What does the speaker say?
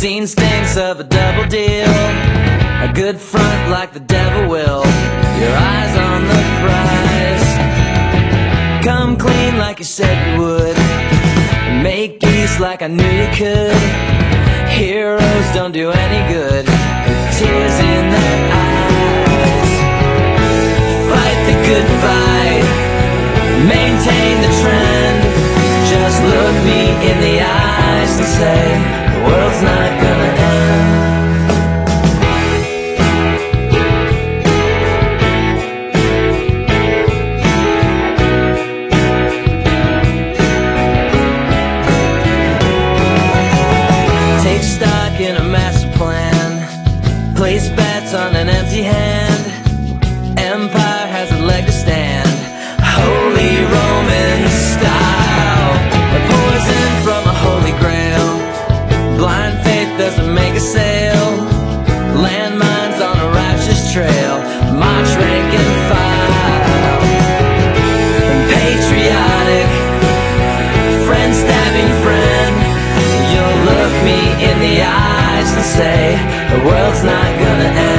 Seen stinks of a double deal, a good front like the devil will. Your eyes on the prize. Come clean like you said you would. Make peace like I knew you could. Heroes don't do any good with tears in their eyes. Fight the good fight, maintain the trend. Just look me in the eyes and say the world's not gonna end. Take stock in a master plan, place bets on an empty hand. Empire has a leg to stand, Holy Roman style. A poison from a holy grail, blind faith doesn't make a sale. Landmines on a righteous trail, march rank and file. Patriotic, friend stabbing friend. You'll look me in the eyes and say the world's not gonna end.